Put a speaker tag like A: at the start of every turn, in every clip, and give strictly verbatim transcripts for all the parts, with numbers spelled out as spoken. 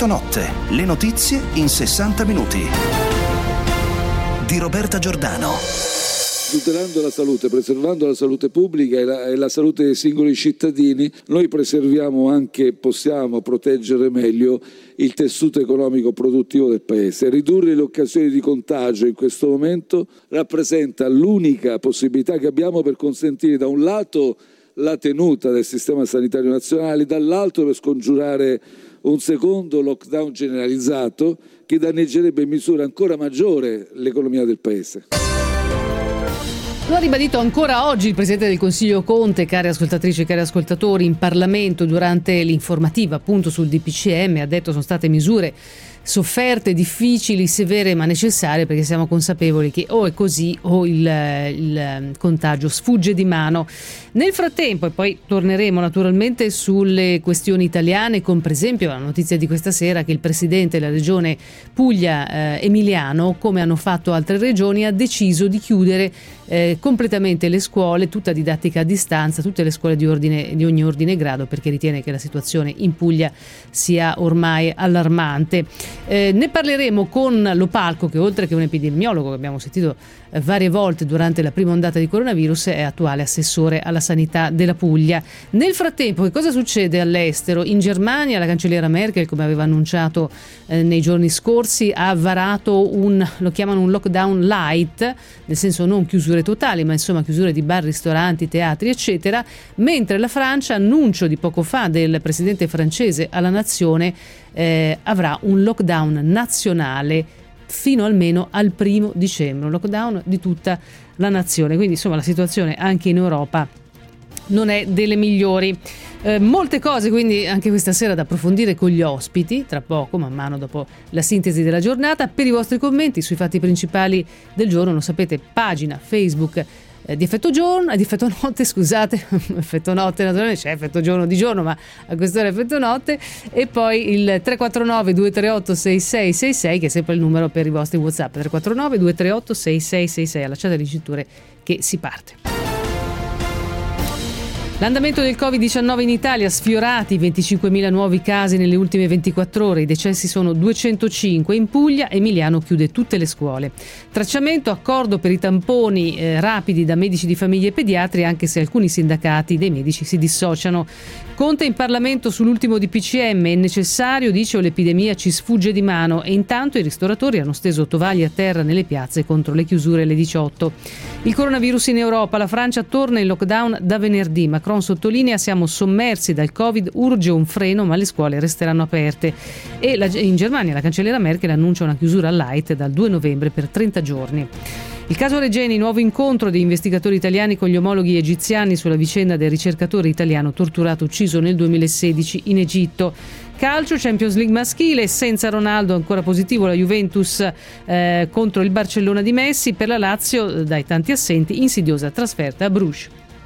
A: Effetto notte, le notizie in sessanta minuti. Di Roberta Giordano.
B: Tutelando la salute, preservando la salute pubblica e la, e la salute dei singoli cittadini, noi preserviamo anche, possiamo proteggere meglio il tessuto economico produttivo del Paese. Ridurre le occasioni di contagio in questo momento rappresenta l'unica possibilità che abbiamo per consentire da un lato la tenuta del sistema sanitario nazionale, dall'altro per scongiurare un secondo lockdown generalizzato che danneggerebbe in misura ancora maggiore l'economia del Paese.
C: Lo ha ribadito ancora oggi il Presidente del Consiglio Conte, cari ascoltatrici e cari ascoltatori, in Parlamento durante l'informativa appunto sul D P C M. Ha detto sono state misure sofferte, difficili, severe ma necessarie, perché siamo consapevoli che o è così o il, il contagio sfugge di mano. Nel frattempo, e poi torneremo naturalmente sulle questioni italiane, con per esempio la notizia di questa sera che il Presidente della Regione Puglia eh, Emiliano, come hanno fatto altre regioni, ha deciso di chiudere eh, completamente le scuole, tutta didattica a distanza, tutte le scuole di, ordine, di ogni ordine e grado, perché ritiene che la situazione in Puglia sia ormai allarmante. Eh, ne parleremo con Lopalco, che oltre che un epidemiologo che abbiamo sentito eh, varie volte durante la prima ondata di coronavirus, è attuale assessore alla sanità della Puglia. Nel frattempo, che cosa succede all'estero? In Germania la cancelliera Merkel, come aveva annunciato eh, nei giorni scorsi, ha varato un, lo chiamano un lockdown light, nel senso non chiusure totali, ma insomma chiusure di bar, ristoranti, teatri, eccetera, mentre la Francia, annuncio di poco fa del presidente francese alla nazione, eh, avrà un lockdown nazionale fino almeno al primo dicembre, un lockdown di tutta la nazione. Quindi insomma la situazione anche in Europa non è delle migliori. Eh, molte cose quindi anche questa sera da approfondire con gli ospiti, tra poco, man mano dopo la sintesi della giornata. Per i vostri commenti sui fatti principali del giorno, lo sapete, pagina Facebook eh, di Effetto Giorno, di Effetto Notte, scusate, Effetto Notte naturalmente, c'è Effetto Giorno di giorno, ma a quest'ora è Effetto Notte, e poi il tre quattro nove due tre otto sei sei sei sei, che è sempre il numero per i vostri WhatsApp, tre quattro nove due tre otto sei sei sei sei. Allacciate le cinture che si parte. L'andamento del covid diciannove in Italia: sfiorati venticinquemila nuovi casi nelle ultime ventiquattro ore, i decessi sono duecentocinque. In Puglia Emiliano chiude tutte le scuole. Tracciamento, accordo per i tamponi eh, rapidi da medici di famiglia e pediatri, anche se alcuni sindacati dei medici si dissociano. Conte in Parlamento sull'ultimo D P C M, è necessario, dice, o l'epidemia ci sfugge di mano, e intanto i ristoratori hanno steso tovaglie a terra nelle piazze contro le chiusure alle diciotto. Il coronavirus in Europa: la Francia torna in lockdown da venerdì. Macron sottolinea: siamo sommersi dal Covid, urge un freno, ma le scuole resteranno aperte. E la, in Germania la cancelliera Merkel annuncia una chiusura light dal due novembre per trenta giorni. Il caso Regeni: nuovo incontro dei investigatori italiani con gli omologhi egiziani sulla vicenda del ricercatore italiano torturato ucciso nel duemilasedici in Egitto. Calcio, Champions League maschile, senza Ronaldo, ancora positivo la Juventus eh, contro il Barcellona di Messi. Per la Lazio, dai tanti assenti, insidiosa trasferta a Bruges.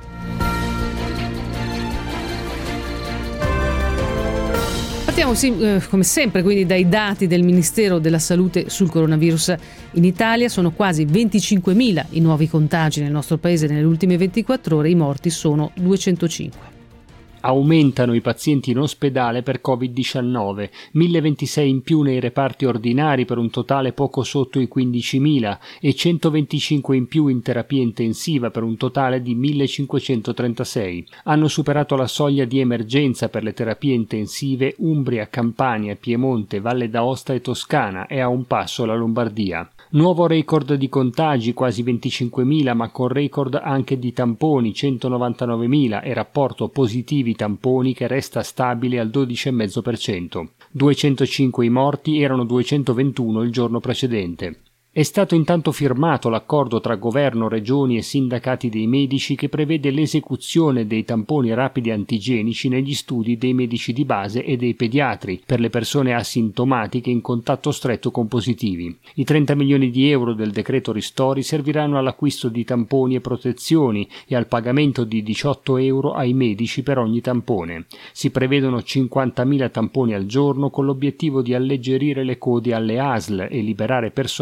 C: Partiamo sì, eh, come sempre quindi dai dati del Ministero della Salute sul coronavirus in Italia. Sono quasi venticinquemila i nuovi contagi nel nostro paese nelle ultime ventiquattro ore, i morti sono duecentocinque.
D: Aumentano i pazienti in ospedale per covid diciannove, mille ventisei in più nei reparti ordinari per un totale poco sotto i quindicimila e centoventicinque in più in terapia intensiva per un totale di millecinquecentotrentasei. Hanno superato la soglia di emergenza per le terapie intensive Umbria, Campania, Piemonte, Valle d'Aosta e Toscana, e a un passo la Lombardia. Nuovo record di contagi, quasi venticinquemila, ma con record anche di tamponi, centonovantanovemila, e rapporto positivi tamponi che resta stabile al dodici virgola cinque per cento. duecentocinque i morti, erano duecentoventuno il giorno precedente. È stato intanto firmato l'accordo tra governo, regioni e sindacati dei medici che prevede l'esecuzione dei tamponi rapidi antigenici negli studi dei medici di base e dei pediatri per le persone asintomatiche in contatto stretto con positivi. I trenta milioni di euro del decreto ristori serviranno all'acquisto di tamponi e protezioni e al pagamento di diciotto euro ai medici per ogni tampone. Si prevedono cinquantamila tamponi al giorno con l'obiettivo di alleggerire le code alle A S L e liberare personale per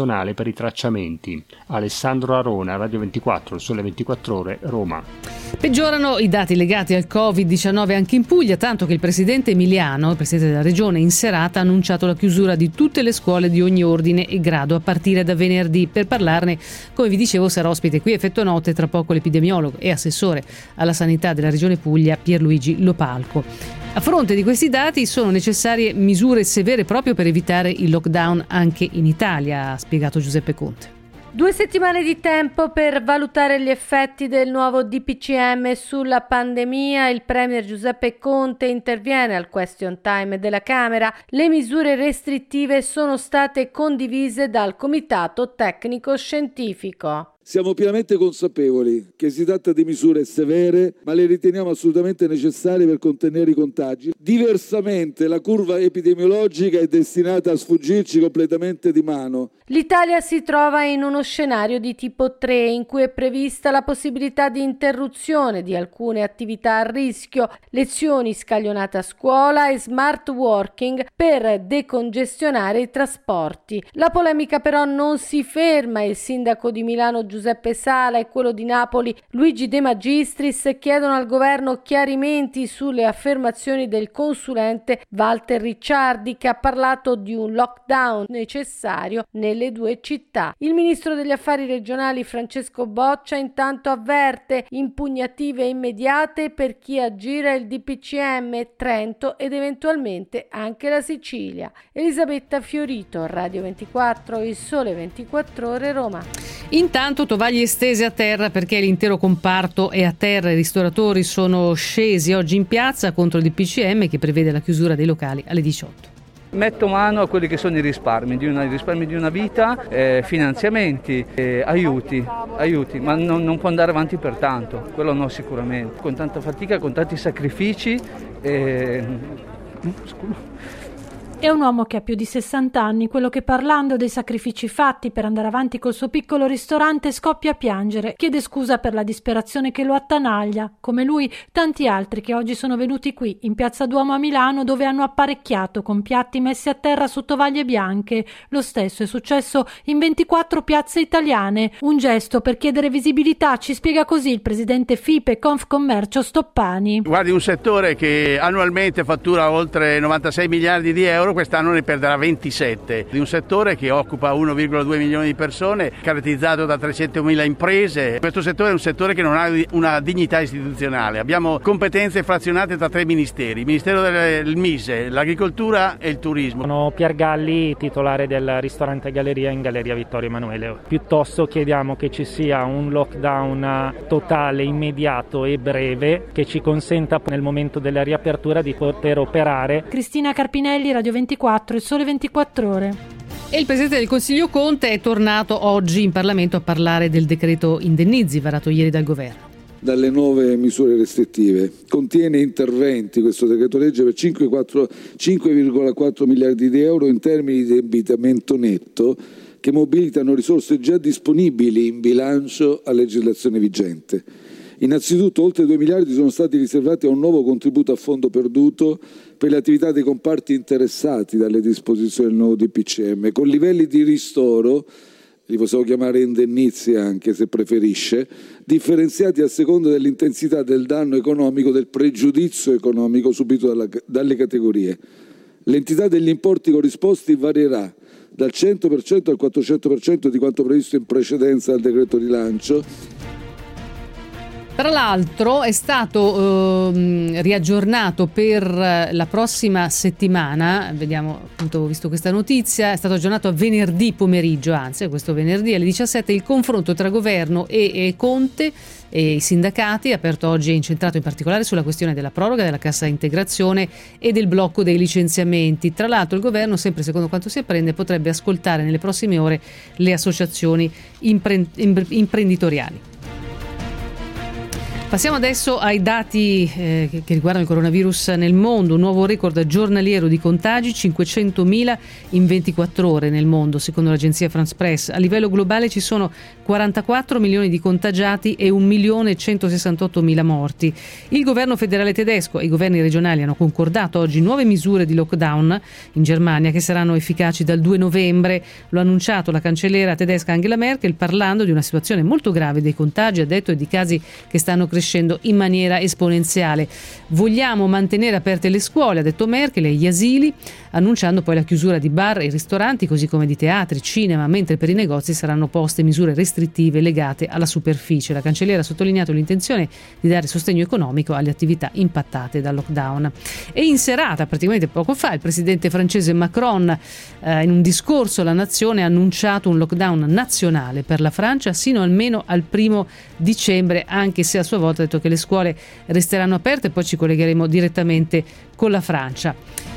D: per i tracciamenti. Alessandro Arona, Radio ventiquattro, Il Sole ventiquattro Ore, Roma.
C: Peggiorano i dati legati al covid diciannove anche in Puglia, tanto che il presidente Emiliano, il presidente della regione, in serata ha annunciato la chiusura di tutte le scuole di ogni ordine e grado a partire da venerdì. Per parlarne, come vi dicevo, sarà ospite qui a Effetto Notte tra poco l'epidemiologo e assessore alla sanità della regione Puglia Pierluigi Lopalco. A fronte di questi dati sono necessarie misure severe proprio per evitare il lockdown anche in Italia, ha spiegato Giuseppe Conte.
E: Due settimane di tempo per valutare gli effetti del nuovo D P C M sulla pandemia. Il premier Giuseppe Conte interviene al question time della Camera. Le misure restrittive sono state condivise dal Comitato Tecnico Scientifico.
B: Siamo pienamente consapevoli che si tratta di misure severe, ma le riteniamo assolutamente necessarie per contenere i contagi. Diversamente, la curva epidemiologica è destinata a sfuggirci completamente di mano.
E: L'Italia si trova in uno scenario di tipo tre, in cui è prevista la possibilità di interruzione di alcune attività a rischio, lezioni scaglionate a scuola e smart working per decongestionare i trasporti. La polemica però non si ferma. Il sindaco di Milano Giuseppe Sala e quello di Napoli Luigi De Magistris chiedono al governo chiarimenti sulle affermazioni del consulente Walter Ricciardi, che ha parlato di un lockdown necessario nelle due città. Il ministro degli affari regionali Francesco Boccia intanto avverte impugnative immediate per chi aggira il D P C M, Trento ed eventualmente anche la Sicilia. Elisabetta Fiorito, Radio ventiquattro, Il Sole ventiquattro Ore, Roma.
C: Intanto tovaglie estese a terra perché l'intero comparto è a terra. I ristoratori sono scesi oggi in piazza contro il D P C M che prevede la chiusura dei locali alle diciotto.
F: Metto mano a quelli che sono i risparmi di una, i risparmi di una vita, eh, finanziamenti, eh, aiuti, aiuti, ma non, non può andare avanti per tanto, quello no sicuramente. Con tanta fatica, con tanti sacrifici. Eh, scusa.
G: È un uomo che ha più di sessanta anni, quello che parlando dei sacrifici fatti per andare avanti col suo piccolo ristorante scoppia a piangere, chiede scusa per la disperazione che lo attanaglia, come lui tanti altri che oggi sono venuti qui in Piazza Duomo a Milano, dove hanno apparecchiato con piatti messi a terra su tovaglie bianche. Lo stesso è successo in ventiquattro piazze italiane, un gesto per chiedere visibilità, ci spiega così il presidente FIPE Confcommercio Stoppani.
H: Guardi, un settore che annualmente fattura oltre novantasei miliardi di euro, quest'anno ne perderà ventisette, di un settore che occupa uno virgola due milioni di persone, caratterizzato da trecentomila imprese. Questo settore è un settore che non ha una dignità istituzionale. Abbiamo competenze frazionate tra tre ministeri, il Ministero del Mise, l'Agricoltura e il Turismo.
I: Sono Pier Galli, titolare del ristorante Galleria in Galleria Vittorio Emanuele. Piuttosto chiediamo che ci sia un lockdown totale, immediato e breve che ci consenta nel momento della riapertura di poter operare.
G: Cristina Carpinelli, Radio ventiquattro, Il Sole ventiquattro Ore.
C: E il Presidente del Consiglio Conte è tornato oggi in Parlamento a parlare del decreto indennizi varato ieri dal governo.
B: Dalle nuove misure restrittive. Contiene interventi, questo decreto legge, per cinque virgola quattro miliardi di euro in termini di indebitamento netto, che mobilitano risorse già disponibili in bilancio a legislazione vigente. Innanzitutto oltre due miliardi sono stati riservati a un nuovo contributo a fondo perduto per le attività dei comparti interessati dalle disposizioni del nuovo D P C M, con livelli di ristoro, li possiamo chiamare indennizi anche se preferisce, differenziati a seconda dell'intensità del danno economico, del pregiudizio economico subito dalla, dalle categorie. L'entità degli importi corrisposti varierà dal cento per cento al quattrocento per cento di quanto previsto in precedenza dal decreto rilancio.
C: Tra l'altro è stato eh, riaggiornato per la prossima settimana, vediamo appunto, ho visto questa notizia, è stato aggiornato a venerdì pomeriggio, anzi questo venerdì alle diciassette, il confronto tra governo e, e Conte e i sindacati, aperto oggi e incentrato in particolare sulla questione della proroga della cassa integrazione e del blocco dei licenziamenti. Tra l'altro il governo, sempre secondo quanto si apprende, potrebbe ascoltare nelle prossime ore le associazioni impre- imprenditoriali. Passiamo adesso ai dati eh, che, che riguardano il coronavirus nel mondo. Un nuovo record giornaliero di contagi, cinquecentomila in ventiquattro ore nel mondo, secondo l'agenzia France Press. A livello globale ci sono quarantaquattro milioni di contagiati e un milione centosessantottomila morti. Il governo federale tedesco e i governi regionali hanno concordato oggi nuove misure di lockdown in Germania che saranno efficaci dal due novembre. Lo ha annunciato la cancelliera tedesca Angela Merkel, parlando di una situazione molto grave dei contagi, ha detto, e di casi che stanno crescendo in maniera esponenziale. Vogliamo mantenere aperte le scuole, ha detto Merkel, e gli asili, annunciando poi la chiusura di bar e ristoranti, così come di teatri, cinema, mentre per i negozi saranno poste misure restrittive legate alla superficie. La cancelliera ha sottolineato l'intenzione di dare sostegno economico alle attività impattate dal lockdown. E in serata, praticamente poco fa, il presidente francese Macron, eh, in un discorso alla nazione, ha annunciato un lockdown nazionale per la Francia sino almeno al primo dicembre, anche se a sua volta ha detto che le scuole resteranno aperte. Poi ci collegheremo direttamente con la Francia.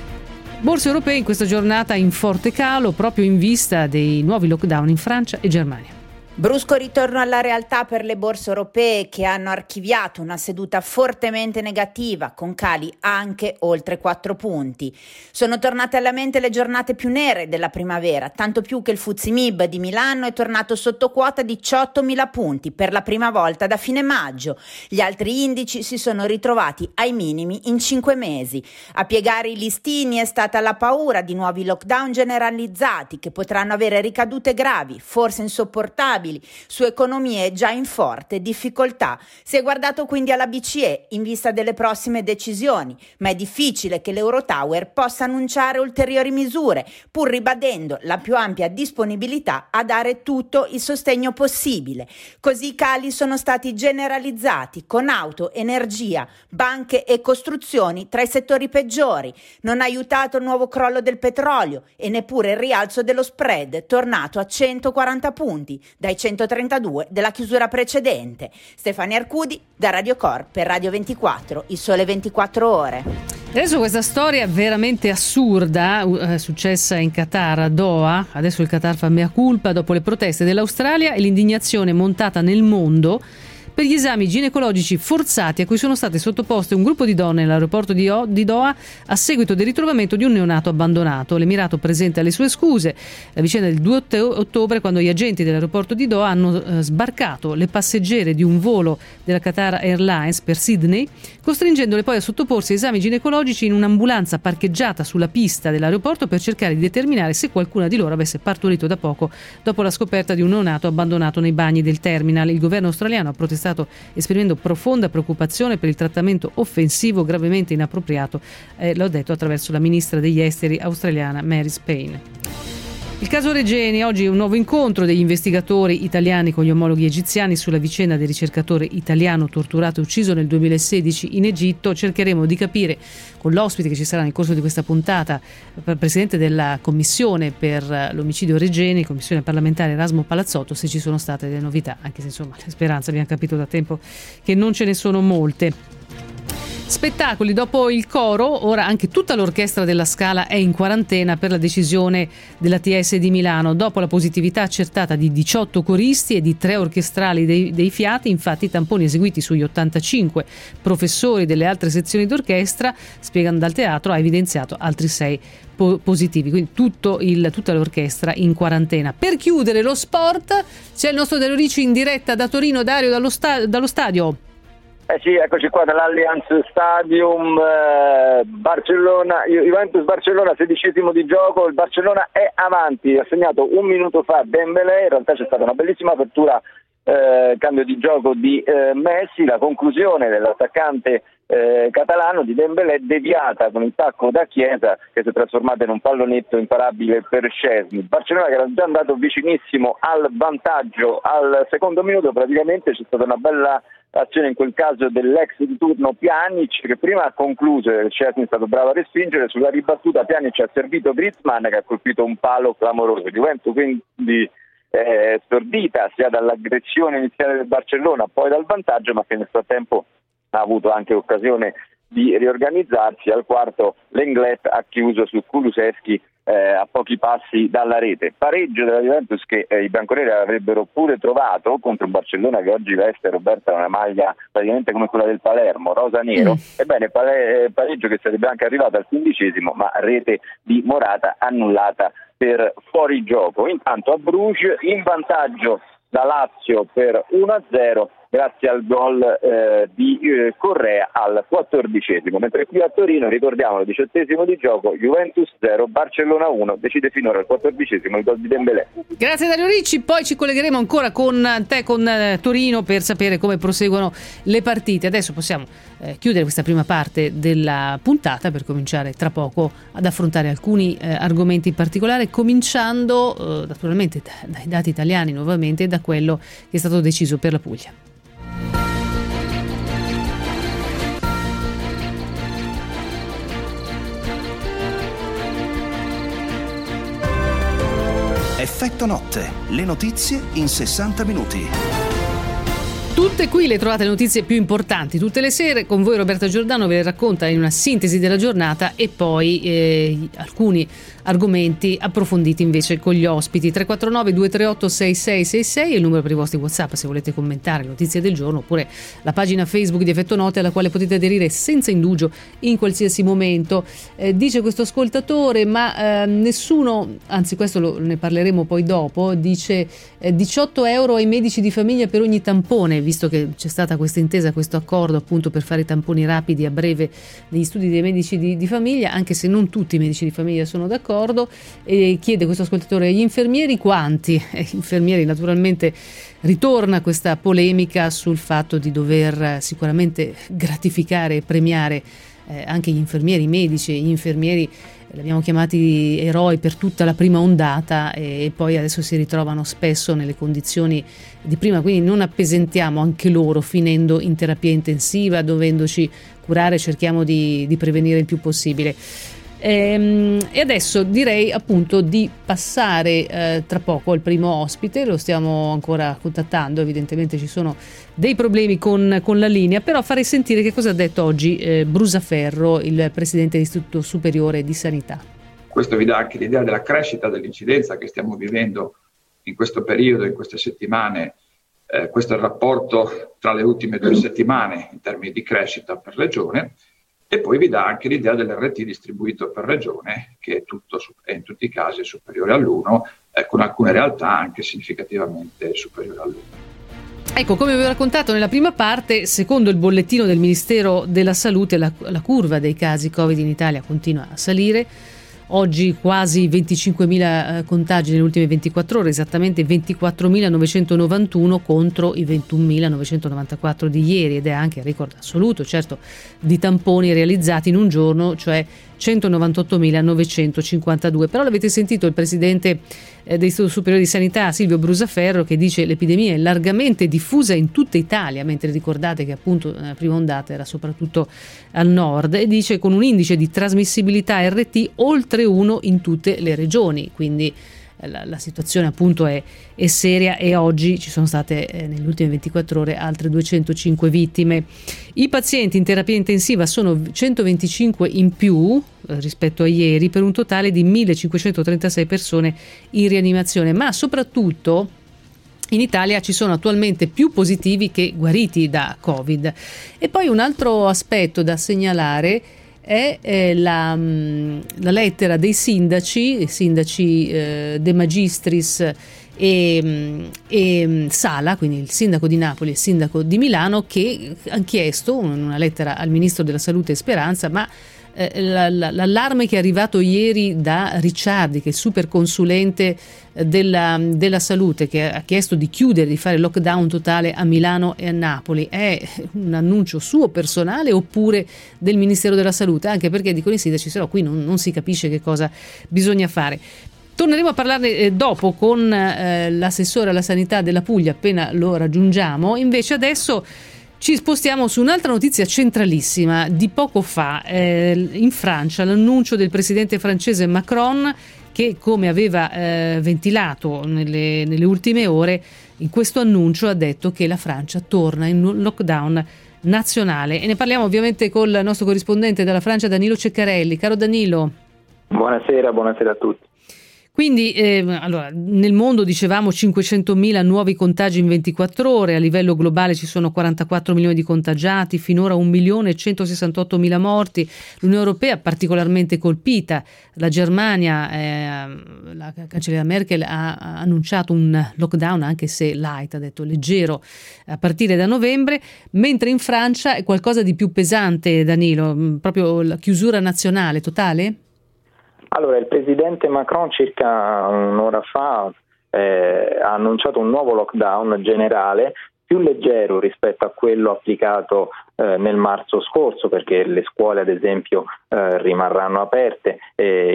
C: Borse europee in questa giornata in forte calo, proprio in vista dei nuovi lockdown in Francia e Germania.
J: Brusco ritorno alla realtà per le borse europee, che hanno archiviato una seduta fortemente negativa, con cali anche oltre quattro punti. Sono tornate alla mente le giornate più nere della primavera, tanto più che il F T S E M I B di Milano è tornato sotto quota diciottomila punti per la prima volta da fine maggio. Gli altri indici si sono ritrovati ai minimi in cinque mesi. A piegare i listini è stata la paura di nuovi lockdown generalizzati che potranno avere ricadute gravi, forse insopportabili, su economie già in forte difficoltà. Si è guardato quindi alla B C E in vista delle prossime decisioni, ma è difficile che l'Eurotower possa annunciare ulteriori misure, pur ribadendo la più ampia disponibilità a dare tutto il sostegno possibile. Così i cali sono stati generalizzati, con auto, energia, banche e costruzioni tra i settori peggiori. Non ha aiutato il nuovo crollo del petrolio e neppure il rialzo dello spread, tornato a centoquaranta punti dai centotrentadue della chiusura precedente. Stefania Arcudi da Radio Cor per Radio ventiquattro, il sole ventiquattro ore.
C: Adesso questa storia veramente assurda è eh, successa in Qatar, a Doha. Adesso il Qatar fa mea culpa dopo le proteste dell'Australia e l'indignazione montata nel mondo per gli esami ginecologici forzati a cui sono state sottoposte un gruppo di donne nell'aeroporto di, o- di Doha a seguito del ritrovamento di un neonato abbandonato. L'Emirato presenta le sue scuse. La vicenda del due ottobre, quando gli agenti dell'aeroporto di Doha hanno eh, sbarcato le passeggere di un volo della Qatar Airlines per Sydney, costringendole poi a sottoporsi a esami ginecologici in un'ambulanza parcheggiata sulla pista dell'aeroporto per cercare di determinare se qualcuna di loro avesse partorito da poco dopo la scoperta di un neonato abbandonato nei bagni del terminal. Il governo australiano ha protestato esprimendo profonda preoccupazione per il trattamento offensivo gravemente inappropriato, eh, l'ho detto attraverso la ministra degli esteri australiana Mary Spain. Il caso Regeni, oggi un nuovo incontro degli investigatori italiani con gli omologhi egiziani sulla vicenda del ricercatore italiano torturato e ucciso nel duemilasedici in Egitto. Cercheremo di capire con l'ospite che ci sarà nel corso di questa puntata, il presidente della commissione per l'omicidio Regeni, commissione parlamentare Erasmo Palazzotto, se ci sono state delle novità, anche se insomma le speranze abbiamo capito da tempo che non ce ne sono molte. Spettacoli, dopo il coro, ora anche tutta l'orchestra della Scala è in quarantena per la decisione della T S di Milano. Dopo la positività accertata di diciotto coristi e di tre orchestrali dei, dei Fiati, infatti i tamponi eseguiti sugli ottantacinque professori delle altre sezioni d'orchestra, spiegano dal teatro, ha evidenziato altri sei po- positivi, quindi tutto il, tutta l'orchestra in quarantena. Per chiudere lo sport c'è il nostro Dario Ricci in diretta da Torino. Dario, dallo, sta- dallo stadio.
K: Eh sì, eccoci qua dall'Allianz Stadium, eh, Barcellona, Juventus Barcellona, sedicesimo di gioco, il Barcellona è avanti, ha segnato un minuto fa Dembélé, in realtà c'è stata una bellissima apertura, eh, cambio di gioco di eh, Messi, la conclusione dell'attaccante eh, catalano di Dembélé deviata con il tacco da Chiesa che si è trasformata in un pallonetto imparabile per Szczęsny. Barcellona che era già andato vicinissimo al vantaggio al secondo minuto, praticamente c'è stata una bella azione in quel caso dell'ex di turno Pjanic che prima ha concluso, Szczęsny è stato bravo a respingere, sulla ribattuta Pjanic ha servito Griezmann che ha colpito un palo clamoroso. Juventus quindi eh, stordita sia dall'aggressione iniziale del Barcellona poi dal vantaggio, ma che nel frattempo ha avuto anche occasione di riorganizzarsi. Al quarto l'Englet ha chiuso su Kulusevski eh, a pochi passi dalla rete. Pareggio della Juventus che eh, i bianconeri avrebbero pure trovato contro il Barcellona, che oggi veste, Roberta, una maglia praticamente come quella del Palermo, rosa-nero. Mm. Ebbene, pare- pareggio che sarebbe anche arrivato al quindicesimo, ma rete di Morata annullata per fuorigioco. Intanto a Bruges in vantaggio da Lazio per uno a zero grazie al gol eh, di eh, Correa al quattordicesimo, mentre qui a Torino, ricordiamo, al diciottesimo di gioco, Juventus zero, Barcellona uno, decide finora al quattordicesimo il gol di Dembélé.
C: Grazie Dario Ricci, poi ci collegheremo ancora con te, con eh, Torino, per sapere come proseguono le partite. Adesso possiamo eh, chiudere questa prima parte della puntata per cominciare tra poco ad affrontare alcuni eh, argomenti in particolare, cominciando eh, naturalmente da, dai dati italiani nuovamente e da quello che è stato deciso per la Puglia.
A: Effetto notte, le notizie in sessanta minuti.
C: Tutte qui le trovate le notizie più importanti tutte le sere. Con voi Roberta Giordano ve le racconta in una sintesi della giornata e poi eh, alcuni argomenti approfonditi invece con gli ospiti. Tre quattro nove due tre otto sei sei sei sei è il numero per i vostri WhatsApp se volete commentare le notizie del giorno, oppure la pagina Facebook di Effetto Notte alla quale potete aderire senza indugio in qualsiasi momento. Eh, dice questo ascoltatore, ma eh, nessuno, anzi questo lo, ne parleremo poi dopo, dice eh, diciotto euro ai medici di famiglia per ogni tampone, visto che c'è stata questa intesa, questo accordo appunto per fare i tamponi rapidi a breve negli studi dei medici di, di famiglia, anche se non tutti i medici di famiglia sono d'accordo. E chiede questo ascoltatore: gli infermieri quanti? E gli infermieri, naturalmente ritorna questa polemica sul fatto di dover sicuramente gratificare e premiare eh, anche gli infermieri, i medici, gli infermieri li abbiamo chiamati eroi per tutta la prima ondata e, e poi adesso si ritrovano spesso nelle condizioni di prima, quindi non appesentiamo anche loro finendo in terapia intensiva, dovendoci curare, cerchiamo di, di prevenire il più possibile. E adesso direi appunto di passare eh, tra poco al primo ospite, lo stiamo ancora contattando, evidentemente ci sono dei problemi con, con la linea, però farei sentire che cosa ha detto oggi eh, Brusaferro, il presidente dell'Istituto Superiore di Sanità.
L: Questo vi dà anche l'idea della crescita dell'incidenza che stiamo vivendo in questo periodo, in queste settimane. Eh, questo è il rapporto tra le ultime due settimane in termini di crescita per regione. E poi vi dà anche l'idea dell'R T distribuito per regione, che è, tutto, è in tutti i casi superiore all'uno, eh, con alcune realtà anche significativamente superiore all'uno.
C: Ecco, come vi ho raccontato nella prima parte, secondo il bollettino del Ministero della Salute, la, la curva dei casi Covid in Italia continua a salire. Oggi quasi venticinquemila contagi nelle ultime ventiquattro ore, esattamente ventiquattromilanovecentovantuno contro i ventunomilanovecentovantaquattro di ieri, ed è anche il record assoluto, certo, di tamponi realizzati in un giorno, cioè centonovantottomilanovecentocinquantadue. Però l'avete sentito il presidente eh, dell'Istituto Superiore di Sanità, Silvio Brusaferro, che dice l'epidemia è largamente diffusa in tutta Italia, mentre ricordate che appunto la prima ondata era soprattutto al nord, e dice con un indice di trasmissibilità R T oltre uno in tutte le regioni, quindi La, la situazione appunto è, è seria, e oggi ci sono state eh, nelle ultime ventiquattro ore altre duecentocinque vittime. I pazienti in terapia intensiva sono centoventicinque in più eh, rispetto a ieri, per un totale di millecinquecentotrentasei persone in rianimazione, ma soprattutto in Italia ci sono attualmente più positivi che guariti da Covid. E poi un altro aspetto da segnalare è eh, la, la lettera dei sindaci, sindaci eh, De Magistris e, e Sala, quindi il sindaco di Napoli e il sindaco di Milano, che hanno chiesto una lettera al ministro della Salute e Speranza, ma eh, la, la, l'allarme che è arrivato ieri da Ricciardi, che è il super consulente della, della salute, che ha chiesto di chiudere, di fare lockdown totale a Milano e a Napoli, è un annuncio suo personale oppure del Ministero della Salute? Anche perché dicono i sindaci, se no qui non, non si capisce che cosa bisogna fare. Torneremo a parlarne eh, dopo con eh, l'assessore alla sanità della Puglia, appena lo raggiungiamo. Invece adesso ci spostiamo su un'altra notizia centralissima di poco fa. Eh, in Francia l'annuncio del presidente francese Macron, che come aveva eh, ventilato nelle, nelle ultime ore, in questo annuncio ha detto che la Francia torna in un lockdown nazionale. E ne parliamo ovviamente col nostro corrispondente dalla Francia, Danilo Ceccarelli. Caro Danilo.
M: Buonasera, buonasera a tutti.
C: Quindi eh, allora, nel mondo dicevamo cinquecentomila nuovi contagi in ventiquattro ore, a livello globale ci sono quarantaquattro milioni di contagiati, finora un milione e centosessantottomila morti, l'Unione Europea particolarmente colpita, la Germania, eh, la cancelliera Merkel ha, ha annunciato un lockdown anche se light, ha detto leggero, a partire da novembre, mentre in Francia è qualcosa di più pesante, Danilo, proprio la chiusura nazionale totale?
M: Allora, il presidente Macron circa un'ora fa eh, ha annunciato un nuovo lockdown generale, più leggero rispetto a quello applicato eh, nel marzo scorso, perché le scuole ad esempio eh, rimarranno aperte, eh,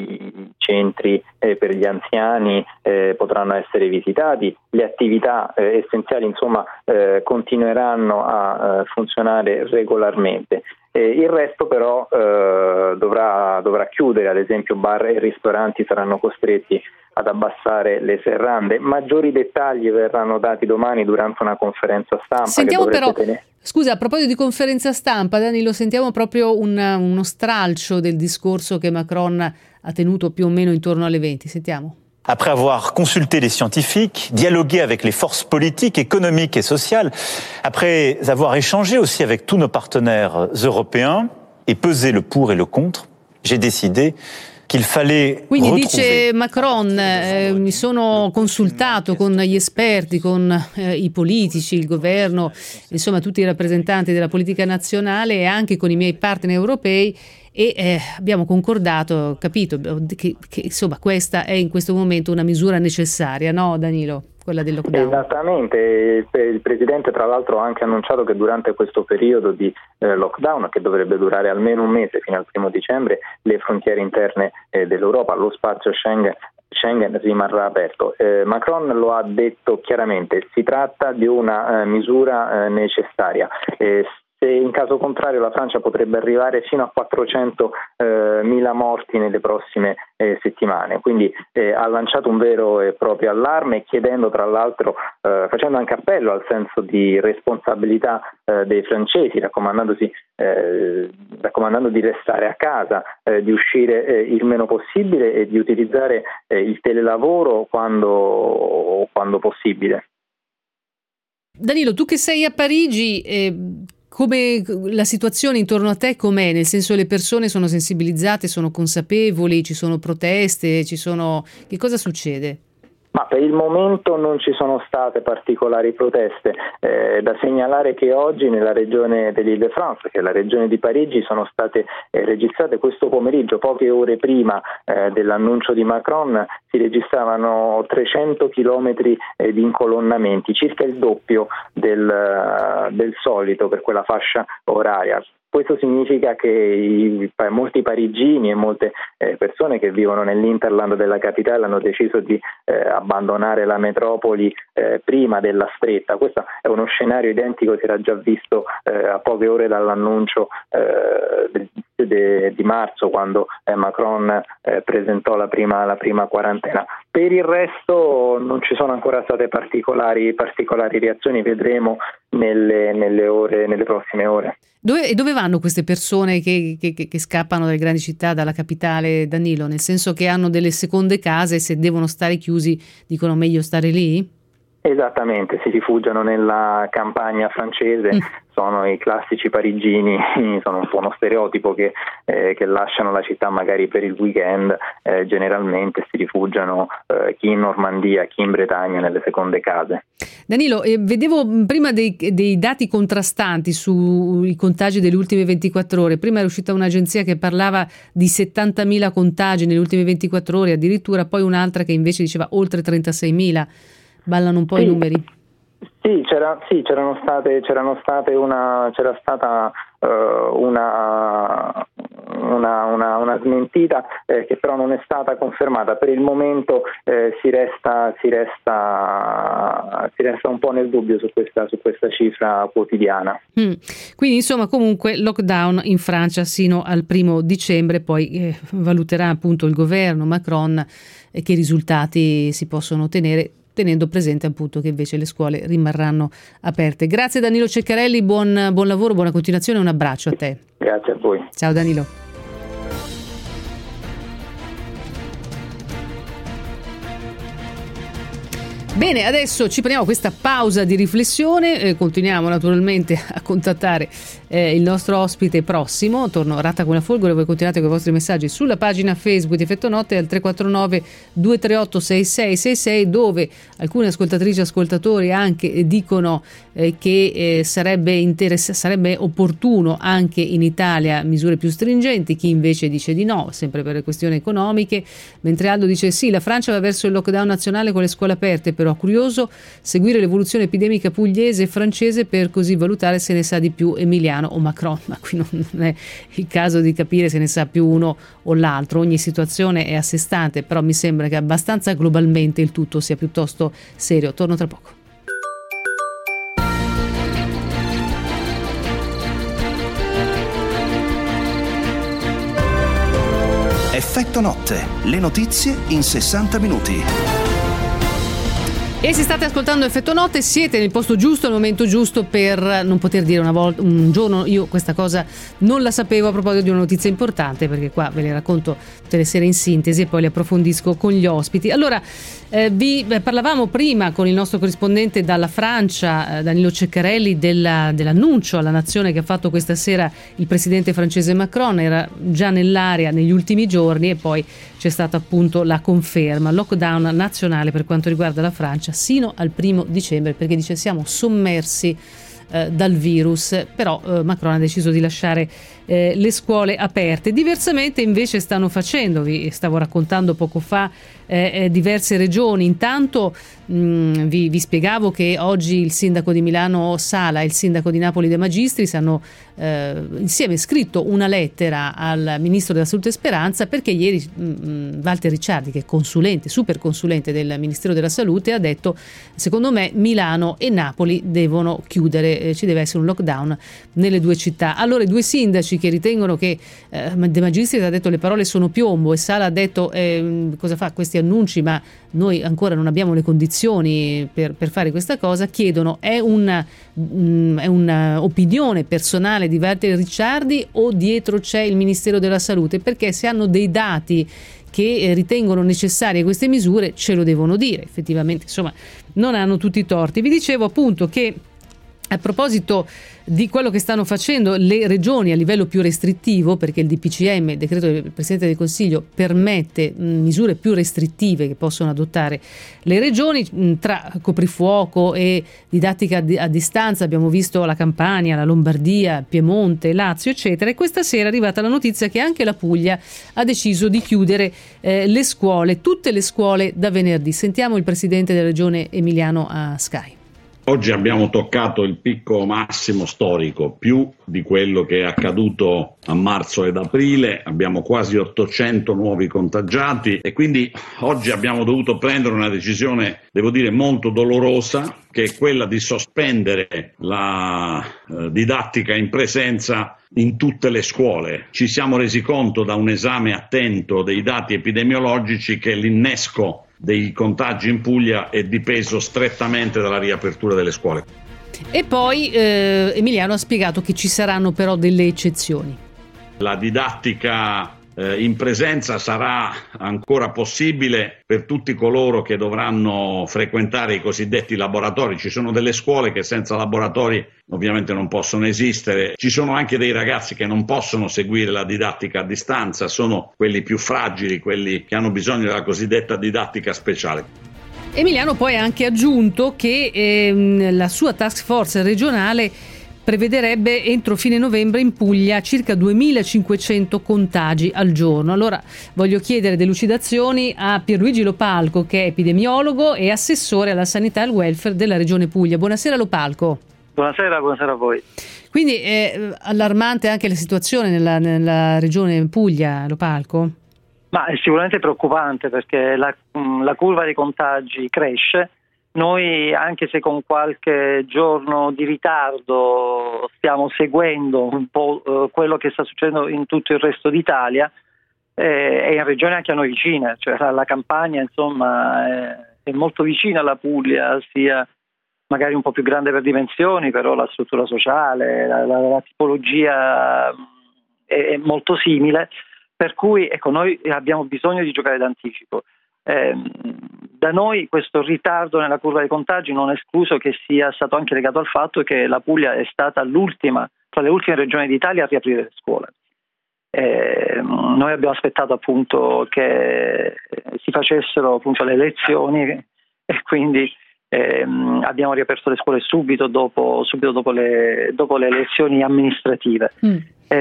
M: i centri eh, per gli anziani eh, potranno essere visitati, le attività eh, essenziali insomma eh, continueranno a eh, funzionare regolarmente. Eh, il resto però eh, dovrà, dovrà chiudere, ad esempio bar e ristoranti saranno costretti ad abbassare le serrande. Maggiori dettagli verranno dati domani durante una conferenza stampa.
C: Sentiamo
M: che
C: però,
M: tenere.
C: Scusa, a proposito di conferenza stampa, Danilo, sentiamo proprio un, uno stralcio del discorso che Macron ha tenuto più o meno intorno alle venti. Sentiamo.
N: Après avoir consulté les scientifiques, dialogué avec les forces politiques, économiques et sociales, après avoir échangé aussi avec tous nos partenaires européens et pesé le pour et le contre, j'ai décidé qu'il fallait
C: Quindi
N: retrouver...
C: dice Macron, eh, mi sono consultato con gli esperti, con eh, i politici, il governo, insomma tutti i rappresentanti della politica nazionale e anche con i miei partner europei e eh, abbiamo concordato, capito, che, che insomma questa è in questo momento una misura necessaria, no Danilo? Quella del lockdown.
M: Esattamente, il Presidente tra l'altro ha anche annunciato che durante questo periodo di eh, lockdown, che dovrebbe durare almeno un mese fino al primo dicembre, le frontiere interne eh, dell'Europa, lo spazio Schengen, Schengen rimarrà aperto. Eh, Macron lo ha detto chiaramente, si tratta di una eh, misura eh, necessaria. Eh, Se in caso contrario la Francia potrebbe arrivare fino a quattrocentomila morti nelle prossime eh, settimane, quindi eh, ha lanciato un vero e proprio allarme, chiedendo tra l'altro, eh, facendo anche appello al senso di responsabilità eh, dei francesi, raccomandandosi, eh, raccomandando di restare a casa, eh, di uscire eh, il meno possibile e di utilizzare eh, il telelavoro quando, quando possibile.
C: Danilo, tu che sei a Parigi, eh, come la situazione intorno a te com'è? Nel senso, le persone sono sensibilizzate, sono consapevoli, ci sono proteste, ci sono... che cosa succede?
M: Ma per il momento non ci sono state particolari proteste. Eh, da segnalare che oggi nella regione dell'Île-de-France, che è la regione di Parigi, sono state eh, registrate questo pomeriggio, poche ore prima eh, dell'annuncio di Macron, si registravano trecento chilometri eh, di incolonnamenti, circa il doppio del, uh, del solito per quella fascia oraria. Questo significa che i, molti parigini e molte eh, persone che vivono nell'Interland della capitale hanno deciso di eh, abbandonare la metropoli eh, prima della stretta. Questo è uno scenario identico, si era già visto eh, a poche ore dall'annuncio eh, de, de, di marzo, quando eh, Macron eh, presentò la prima, la prima quarantena. Per il resto non ci sono ancora state particolari, particolari reazioni, vedremo nelle, nelle, ore, nelle prossime ore.
C: Dove, e dove vanno queste persone che, che, che scappano dalle grandi città, dalla capitale, Danilo? Nel senso che hanno delle seconde case e se devono stare chiusi dicono meglio stare lì?
M: Esattamente, si rifugiano nella campagna francese, mm. sono i classici parigini, sono un po' uno stereotipo che, eh, che lasciano la città magari per il weekend, eh, generalmente si rifugiano eh, chi in Normandia, chi in Bretagna nelle seconde case.
C: Danilo, eh, vedevo prima dei, dei dati contrastanti sui contagi delle ultime ventiquattro ore, prima era uscita un'agenzia che parlava di settantamila contagi nelle ultime ventiquattro ore, addirittura poi un'altra che invece diceva oltre trentaseimila. Ballano un po' sì. I numeri.
M: Sì, c'era, sì, c'erano state, c'erano state una, c'era stata uh, una, una, una, una smentita eh, che però non è stata confermata. Per il momento eh, si resta, si resta, si resta un po' nel dubbio su questa, su questa cifra quotidiana.
C: Mm. Quindi insomma comunque lockdown in Francia sino al primo dicembre, poi eh, valuterà appunto il governo Macron eh, che risultati si possono ottenere, tenendo presente appunto che invece le scuole rimarranno aperte. Grazie Danilo Ceccarelli, buon, buon lavoro, buona continuazione, un abbraccio a te.
M: Grazie a voi.
C: Ciao Danilo. Bene, adesso ci prendiamo questa pausa di riflessione, eh, continuiamo naturalmente a contattare eh, il nostro ospite prossimo. Torno Rata con la Folgore, voi continuate con i vostri messaggi sulla pagina Facebook di Effetto Notte al tre quattro nove due tre otto sei sei sei sei, dove alcune ascoltatrici e ascoltatori anche dicono eh, che eh, sarebbe, interess- sarebbe opportuno anche in Italia misure più stringenti, chi invece dice di no, sempre per le questioni economiche, mentre Aldo dice sì, la Francia va verso il lockdown nazionale con le scuole aperte, però curioso seguire l'evoluzione epidemica pugliese e francese per così valutare se ne sa di più Emiliano o Macron, ma qui non è il caso di capire se ne sa più uno o l'altro, ogni situazione è a sé stante, però mi sembra che abbastanza globalmente il tutto sia piuttosto serio. Torno tra poco.
A: Effetto Notte, le notizie in sessanta minuti.
C: E se state ascoltando Effetto Notte siete nel posto giusto, al momento giusto, per non poter dire una volta, un giorno io questa cosa non la sapevo, a proposito di una notizia importante, perché qua ve le racconto tutte le sere in sintesi e poi le approfondisco con gli ospiti. Allora, eh, vi beh, parlavamo prima con il nostro corrispondente dalla Francia, eh, Danilo Ceccarelli, della, dell'annuncio alla nazione che ha fatto questa sera il presidente francese Macron, era già nell'aria negli ultimi giorni e poi c'è stata appunto la conferma, lockdown nazionale per quanto riguarda la Francia sino al primo dicembre, perché dice siamo sommersi eh, dal virus, però eh, Macron ha deciso di lasciare eh, le scuole aperte. Diversamente invece stanno facendo, vi stavo raccontando poco fa, eh, eh, diverse regioni. Intanto mh, vi, vi spiegavo che oggi il sindaco di Milano Sala e il sindaco di Napoli De Magistris hanno eh, insieme scritto una lettera al ministro della Salute e Speranza, perché ieri mh, Walter Ricciardi, che è consulente, super consulente del Ministero della Salute, ha detto secondo me Milano e Napoli devono chiudere, eh, ci deve essere un lockdown nelle due città. Allora i due sindaci che ritengono che eh, De Magistris ha detto le parole sono piombo e Sala ha detto eh, cosa fa questi annunci, ma noi ancora non abbiamo le condizioni per, per fare questa cosa, chiedono è una, mh, è una opinione personale di Walter Ricciardi o dietro c'è il Ministero della Salute? Perché se hanno dei dati che ritengono necessarie queste misure ce lo devono dire, effettivamente insomma non hanno tutti i torti. Vi dicevo appunto che a proposito di quello che stanno facendo le regioni a livello più restrittivo, perché il D P C M, il decreto del Presidente del Consiglio, permette mh, misure più restrittive che possono adottare le regioni, mh, tra coprifuoco e didattica di, a distanza abbiamo visto la Campania, la Lombardia, Piemonte, Lazio eccetera, e questa sera è arrivata la notizia che anche la Puglia ha deciso di chiudere eh, le scuole, tutte le scuole da venerdì. Sentiamo il Presidente della Regione Emiliano a Sky.
O: Oggi abbiamo toccato il picco massimo storico, più di quello che è accaduto a marzo ed aprile, abbiamo quasi ottocento nuovi contagiati e quindi oggi abbiamo dovuto prendere una decisione, devo dire, molto dolorosa, che è quella di sospendere la eh, didattica in presenza in tutte le scuole. Ci siamo resi conto da un esame attento dei dati epidemiologici che l'innesco dei contagi in Puglia è dipeso strettamente dalla riapertura delle scuole.
C: E poi eh, Emiliano ha spiegato che ci saranno però delle eccezioni.
O: La didattica eh, in presenza sarà ancora possibile per tutti coloro che dovranno frequentare i cosiddetti laboratori. Ci sono delle scuole che senza laboratori ovviamente non possono esistere. Ci sono anche dei ragazzi che non possono seguire la didattica a distanza, sono quelli più fragili, quelli che hanno bisogno della cosiddetta didattica speciale.
C: Emiliano poi ha anche aggiunto che ehm, la sua task force regionale prevederebbe entro fine novembre in Puglia circa duemilacinquecento contagi al giorno. Allora voglio chiedere delucidazioni a Pierluigi Lopalco, che è epidemiologo e assessore alla sanità e al welfare della regione Puglia. Buonasera Lopalco.
P: Buonasera, buonasera a voi.
C: Quindi è allarmante anche la situazione nella, nella regione Puglia, Lopalco?
P: Ma è sicuramente preoccupante perché la, la curva dei contagi cresce. Noi, anche se con qualche giorno di ritardo, stiamo seguendo un po' eh, quello che sta succedendo in tutto il resto d'Italia eh, e in regioni anche a noi vicine, cioè la, la Campania insomma è, è molto vicina alla Puglia, sia magari un po' più grande per dimensioni, però la struttura sociale, la, la, la tipologia è, è molto simile, per cui ecco, noi abbiamo bisogno di giocare d'anticipo. Eh, Da noi questo ritardo nella curva dei contagi non è escluso che sia stato anche legato al fatto che la Puglia è stata l'ultima, tra le ultime regioni d'Italia a riaprire le scuole. Eh, noi abbiamo aspettato appunto che si facessero appunto le elezioni e quindi ehm, abbiamo riaperto le scuole subito dopo, subito dopo, le, dopo le elezioni amministrative. Mm.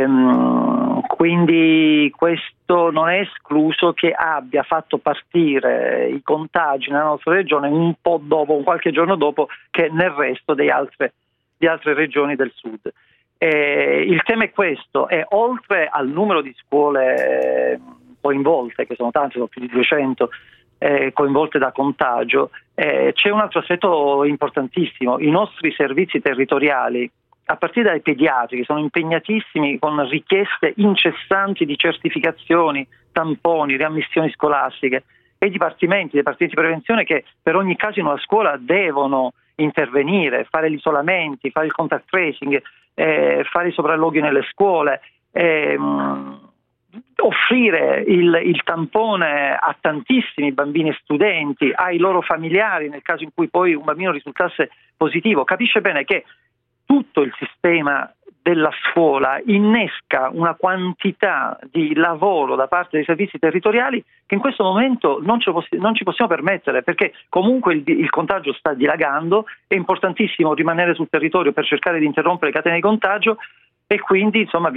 P: Ehm, quindi questo non è escluso che abbia fatto partire i contagi nella nostra regione un po' dopo, un qualche giorno dopo che nel resto di altre, di altre regioni del sud. Eh, il tema è questo, e oltre al numero di scuole coinvolte, che sono tante, sono più di duecento, eh, coinvolte da contagio, eh, c'è un altro aspetto importantissimo. I nostri servizi territoriali, a partire dai pediatri, che sono impegnatissimi con richieste incessanti di certificazioni, tamponi, riammissioni scolastiche, e i dipartimenti, i dipartimenti di prevenzione che per ogni caso in una scuola devono intervenire, fare gli isolamenti, fare il contact tracing, eh, fare i sopralluoghi nelle scuole, ehm, offrire il, il tampone a tantissimi bambini e studenti, ai loro familiari nel caso in cui poi un bambino risultasse positivo. Capisce bene che tutto il sistema della scuola innesca una quantità di lavoro da parte dei servizi territoriali che in questo momento non ci, poss- non ci possiamo permettere, perché comunque il, il contagio sta dilagando, è importantissimo rimanere sul territorio per cercare di interrompere le catene di contagio e quindi insomma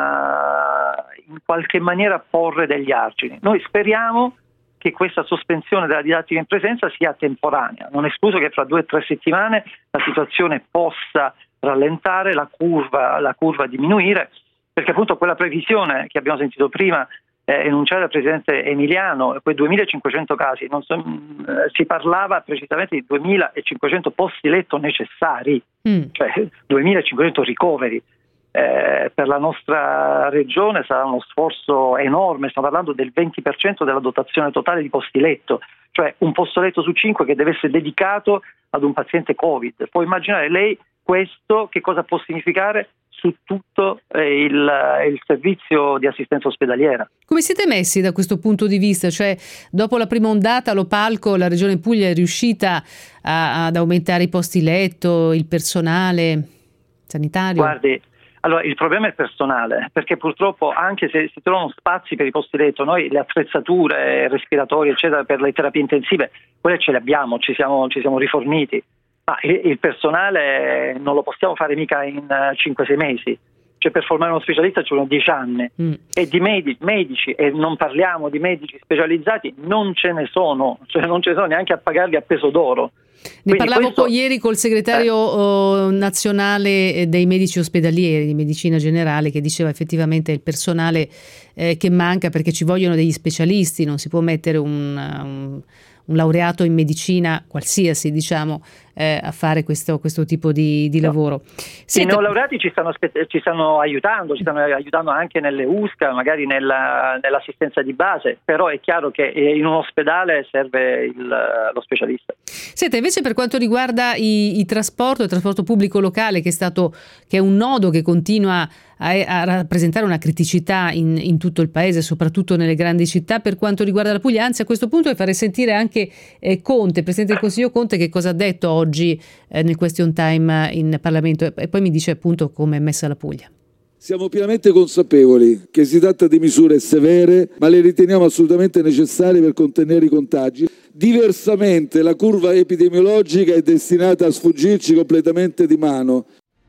P: bisogna in qualche maniera porre degli argini. Noi speriamo che questa sospensione della didattica in presenza sia temporanea, non è escluso che fra due o tre settimane la situazione possa rallentare, la curva, la curva diminuire, perché appunto quella previsione che abbiamo sentito prima eh, enunciata dal Presidente Emiliano, quei duemilacinquecento casi, non so, eh, si parlava precisamente di duemilacinquecento posti letto necessari, mm. cioè duemilacinquecento ricoveri. Eh, per la nostra regione sarà uno sforzo enorme, stiamo parlando del venti per cento della dotazione totale di posti letto, cioè un posto letto su cinque che deve essere dedicato ad un paziente Covid. Può immaginare lei questo che cosa può significare su tutto eh, il, il servizio di assistenza ospedaliera.
C: Come siete messi da questo punto di vista? Cioè, dopo la prima ondata, lo palco, la Regione Puglia è riuscita a, ad aumentare i posti letto, il personale sanitario?
P: Guardi, allora il problema è il personale, perché purtroppo anche se si trovano spazi per i posti letto, noi le attrezzature respiratorie eccetera per le terapie intensive, quelle ce le abbiamo, ci siamo, ci siamo riforniti. Ma il personale non lo possiamo fare mica in cinque sei mesi, cioè per formare uno specialista ci vogliono dieci anni mm. e di medici, medici, e non parliamo di medici specializzati, non ce ne sono, cioè non ce ne sono neanche a pagarli a peso d'oro.
C: Ne
P: Quindi
C: parlavo
P: questo...
C: ieri col segretario eh. nazionale dei medici ospedalieri di medicina generale, che diceva effettivamente il personale eh, che manca, perché ci vogliono degli specialisti, non si può mettere un... un un laureato in medicina qualsiasi, diciamo, eh, a fare questo, questo tipo di, di lavoro.
P: Siete... I neolaureati ci stanno, ci stanno aiutando, ci stanno aiutando anche nelle U S C A, magari nella, nell'assistenza di base, però è chiaro che in un ospedale serve il, lo specialista.
C: Senta, invece per quanto riguarda i, i trasporto, il trasporto pubblico locale, che è stato, che è un nodo che continua a, a rappresentare una criticità in, in tutto il paese, soprattutto nelle grandi città, per quanto riguarda la Puglia, anzi a questo punto vi farei sentire anche eh, Conte, Presidente del Consiglio Conte, che cosa ha detto oggi eh, nel question time in Parlamento, e, e poi mi dice appunto come è messa la Puglia.
B: Siamo pienamente consapevoli che si tratta di misure severe, ma le riteniamo assolutamente necessarie per contenere i contagi. Diversamente la curva epidemiologica è destinata a sfuggirci completamente di mano.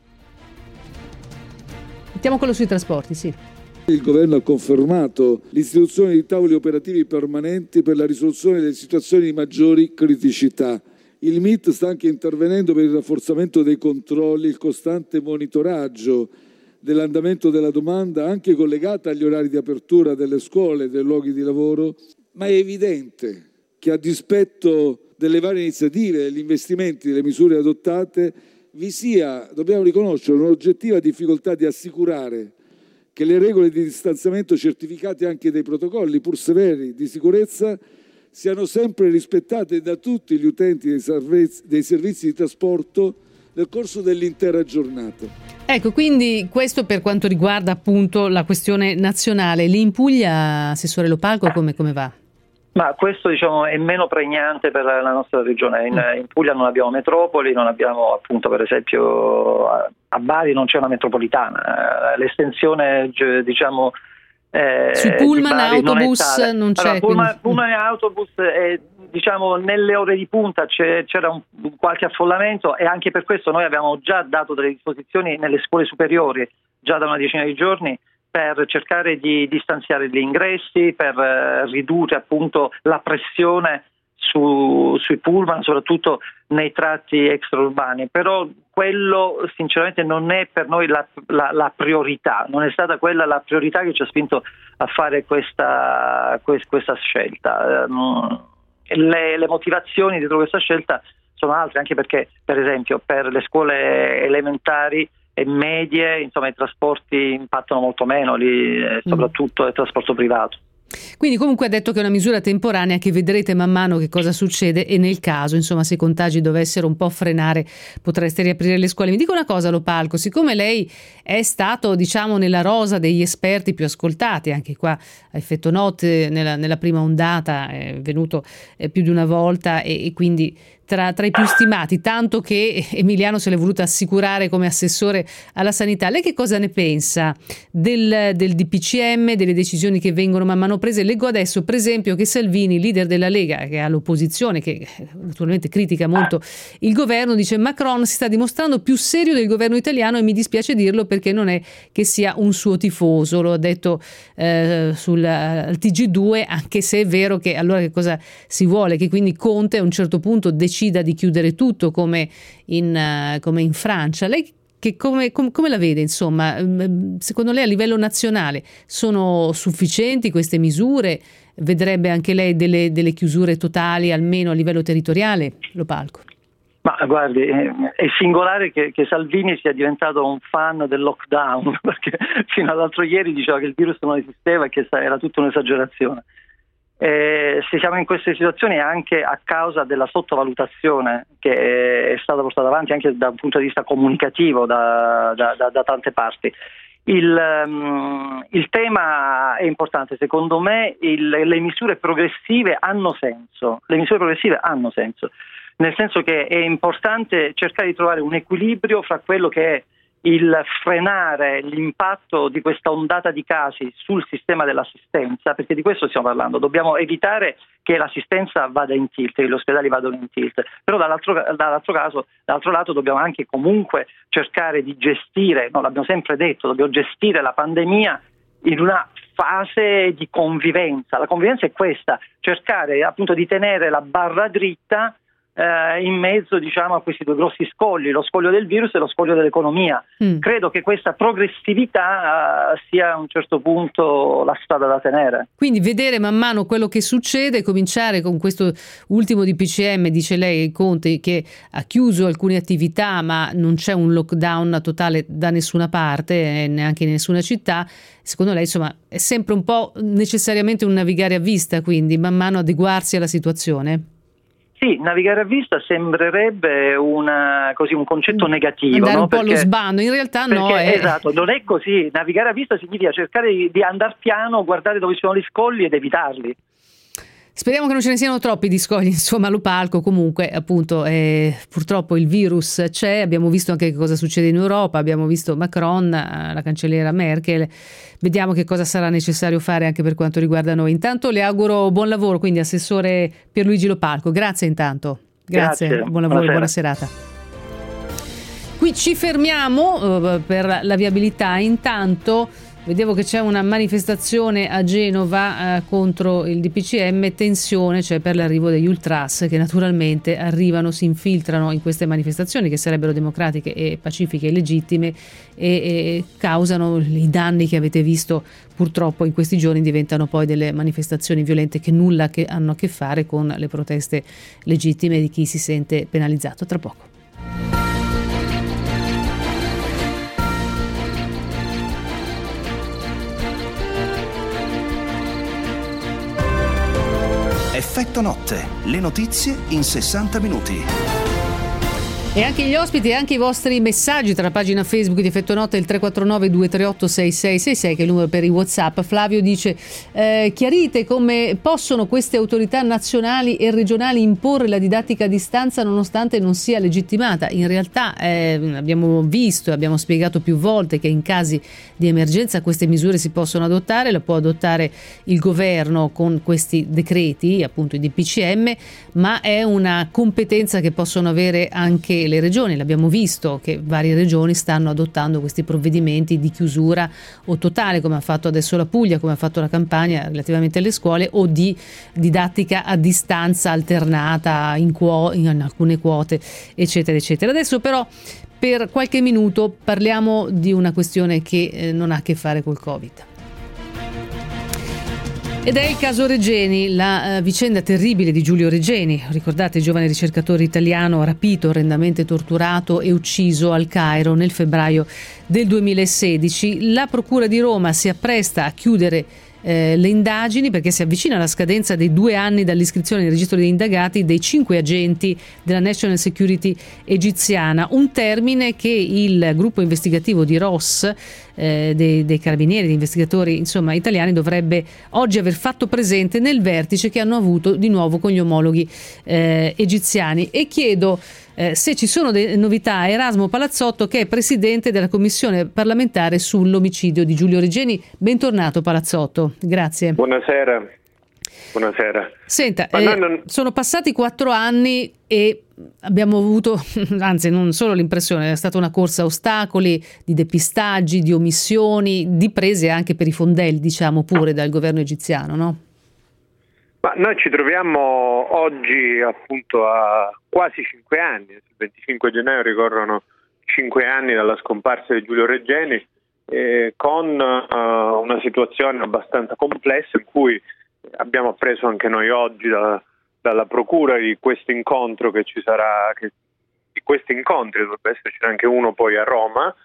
C: Mettiamo quello sui trasporti, sì.
B: Il governo ha confermato l'istituzione di tavoli operativi permanenti per la risoluzione delle situazioni di maggiori criticità. Il M I T sta anche intervenendo per il rafforzamento dei controlli, il costante monitoraggio dell'andamento della domanda, anche collegata agli orari di apertura delle scuole e dei luoghi di lavoro, ma è evidente che a dispetto delle varie iniziative, degli investimenti, delle misure adottate, vi sia, dobbiamo riconoscere, un'oggettiva difficoltà di assicurare che le regole di distanziamento certificate anche dai protocolli, pur severi, di sicurezza, siano sempre rispettate da tutti gli utenti dei servizi, dei servizi di trasporto nel corso dell'intera giornata.
C: Ecco, quindi questo per quanto riguarda appunto la questione nazionale. Lì in Puglia, Assessore Lo Palco, come, come va?
P: Ma questo diciamo è meno pregnante per la nostra regione. In, in Puglia non abbiamo metropoli, non abbiamo appunto per esempio a, a Bari non c'è una metropolitana, l'estensione diciamo eh,
C: sui pullman autobus
P: non,
C: non c'è.
P: Allora, pullman,
C: quindi...
P: pullman e autobus eh, diciamo nelle ore di punta c'è, c'era un, qualche affollamento e anche per questo noi abbiamo già dato delle disposizioni nelle scuole superiori già da una decina di giorni per cercare di distanziare gli ingressi, per eh, ridurre appunto la pressione su, sui pullman, soprattutto nei tratti extraurbani. Però quello sinceramente non è per noi la, la, la priorità, non è stata quella la priorità che ci ha spinto a fare questa, quest, questa scelta. Um, le, le motivazioni dietro questa scelta sono altre, anche perché per esempio per le scuole elementari e medie, insomma i trasporti impattano molto meno lì, soprattutto il trasporto privato.
C: Quindi comunque ha detto che è una misura temporanea, che vedrete man mano che cosa succede e nel caso, insomma, se i contagi dovessero un po' frenare potreste riaprire le scuole. Mi dica una cosa, Lopalco, siccome lei è stato diciamo nella rosa degli esperti più ascoltati, anche qua a effetto note nella, nella prima ondata è venuto eh, più di una volta e, e quindi Tra, tra i più stimati, tanto che Emiliano se l'è voluto assicurare come assessore alla sanità. Lei che cosa ne pensa del, del D P C M, delle decisioni che vengono man mano prese? Leggo adesso per esempio che Salvini, leader della Lega, che è all'opposizione, che naturalmente critica molto il governo, dice: Macron si sta dimostrando più serio del governo italiano e mi dispiace dirlo perché non è che sia un suo tifoso. Lo ha detto eh, sul al T G due, anche se è vero che allora che cosa si vuole? Che quindi Conte a un certo punto decide di chiudere tutto come in, uh, come in Francia. Lei che come, com, come la vede, insomma? Secondo lei a livello nazionale sono sufficienti queste misure? Vedrebbe anche lei delle, delle chiusure totali almeno a livello territoriale? Lopalco.
P: Ma guardi, è singolare che, che Salvini sia diventato un fan del lockdown, perché fino all'altro ieri diceva che il virus non esisteva e che era tutta un'esagerazione. Eh, se siamo in queste situazioni è anche a causa della sottovalutazione che è stata portata avanti anche da un punto di vista comunicativo da, da, da, da tante parti. Il, um, il tema è importante, secondo me il, le misure progressive hanno senso, le misure progressive hanno senso, nel senso che è importante cercare di trovare un equilibrio fra quello che è il frenare l'impatto di questa ondata di casi sul sistema dell'assistenza, perché di questo stiamo parlando. Dobbiamo evitare che l'assistenza vada in tilt, che gli ospedali vadano in tilt, però dall'altro, dall'altro caso, dall'altro lato dobbiamo anche comunque cercare di gestire, no, l'abbiamo sempre detto, dobbiamo gestire la pandemia in una fase di convivenza. La convivenza è questa, cercare appunto di tenere la barra dritta Eh, in mezzo diciamo a questi due grossi scogli, lo scoglio del virus e lo scoglio dell'economia. Mm. Credo che questa progressività uh, sia a un certo punto la strada da tenere.
C: Quindi vedere man mano quello che succede, cominciare con questo ultimo D P C M, dice lei Conte, che ha chiuso alcune attività ma non c'è un lockdown totale da nessuna parte, eh, neanche in nessuna città. Secondo lei insomma è sempre un po' necessariamente un navigare a vista, quindi man mano adeguarsi alla situazione?
P: Sì, navigare a vista sembrerebbe una, così, un concetto negativo.
C: Andare
P: no?
C: un po'
P: perché,
C: allo sbando, in realtà no.
P: Perché,
C: È...
P: Esatto, non è così. Navigare a vista significa cercare di, di andare piano, guardare dove sono gli scogli ed evitarli.
C: Speriamo che non ce ne siano troppi di scogli, insomma, Lopalco. Comunque, appunto, eh, purtroppo il virus c'è, abbiamo visto anche che cosa succede in Europa, abbiamo visto Macron, la cancelliera Merkel, vediamo che cosa sarà necessario fare anche per quanto riguarda noi. Intanto le auguro buon lavoro, quindi Assessore Pierluigi Lopalco, grazie intanto. Grazie,
P: grazie.
C: buon lavoro e buona
P: serata.
C: Qui ci fermiamo eh, per la viabilità. Intanto vedevo che c'è una manifestazione a Genova eh, contro il D P C M, tensione c'è per l'arrivo degli ultras che naturalmente arrivano, si infiltrano in queste manifestazioni che sarebbero democratiche e pacifiche e legittime e, e causano i danni che avete visto purtroppo in questi giorni, diventano poi delle manifestazioni violente che nulla che hanno a che fare con le proteste legittime di chi si sente penalizzato. Tra poco.
A: Effetto notte, le notizie in sessanta minuti.
C: E anche gli ospiti e anche i vostri messaggi tra la pagina Facebook di Effetto Notte, il tre quattro nove due tre otto sei sei sei sei, che è il numero per i WhatsApp. Flavio dice: eh, chiarite come possono queste autorità nazionali e regionali imporre la didattica a distanza nonostante non sia legittimata. In realtà eh, abbiamo visto e abbiamo spiegato più volte che in casi di emergenza queste misure si possono adottare, la può adottare il governo con questi decreti, appunto i D P C M, ma è una competenza che possono avere anche le regioni. L'abbiamo visto che varie regioni stanno adottando questi provvedimenti di chiusura o totale, come ha fatto adesso la Puglia, come ha fatto la Campania relativamente alle scuole, o di didattica a distanza alternata in, quo- in alcune quote, eccetera eccetera. Adesso però per qualche minuto parliamo di una questione che eh, non ha a che fare col Covid. Ed è il caso Regeni, la uh, vicenda terribile di Giulio Regeni. Ricordate, il giovane ricercatore italiano rapito, orrendamente torturato e ucciso al Cairo nel febbraio del duemilasedici. La Procura di Roma si appresta a chiudere Eh, le indagini perché si avvicina la scadenza dei due anni dall'iscrizione nel registro degli indagati dei cinque agenti della National Security egiziana, un termine che il gruppo investigativo di Ross, eh, dei, dei carabinieri, degli investigatori insomma italiani, dovrebbe oggi aver fatto presente nel vertice che hanno avuto di nuovo con gli omologhi eh, egiziani. E chiedo Eh, se ci sono delle novità a Erasmo Palazzotto, che è presidente della commissione parlamentare sull'omicidio di Giulio Regeni. Bentornato Palazzotto, grazie.
Q: Buonasera. Buonasera.
C: Senta, eh, non... sono passati quattro anni e abbiamo avuto, anzi non solo l'impressione, è stata una corsa a ostacoli, di depistaggi, di omissioni, di prese anche per i fondelli, diciamo pure, dal governo egiziano, no?
Q: Ma noi ci troviamo oggi appunto a quasi cinque anni, il venticinque gennaio ricorrono cinque anni dalla scomparsa di Giulio Regeni, eh, con uh, una situazione abbastanza complessa in cui abbiamo appreso anche noi oggi da, dalla procura di questo incontro che ci sarà, che, di questi incontri dovrebbe esserci anche uno poi a Roma,